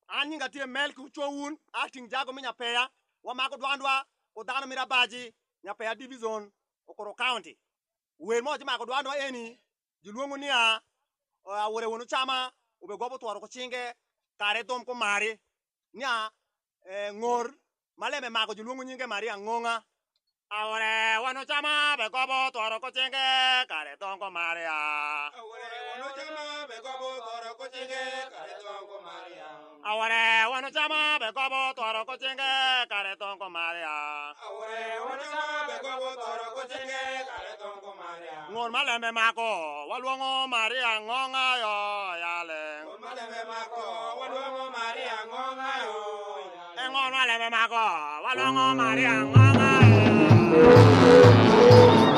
Anyinga tie mel ku chowun acting jago minya peya wa mako dwandwa udano mirabaji nya peya division okoro county wer mo mako dwandwa eni jiluongo ni awore wono chama ube gobo twaro ko chinge kare tom ko mari nya ngor maleme mako jiluongo nyinge mari angonga awore wono chama be gobo twaro ko chinge kare tom ko mari awore wono chama be gobo twaro ko chinge kare tom ko mari awore wono chama be gobo twaro ko chinge kare tom ko mari awore wono chama be gobo twaro ko chinge kare tom ko mari ngor maleme mako waluongo mari angonga yo yale ngor maleme mako waluongo mari angonga yo ngor maleme mako waluongo mari angonga yo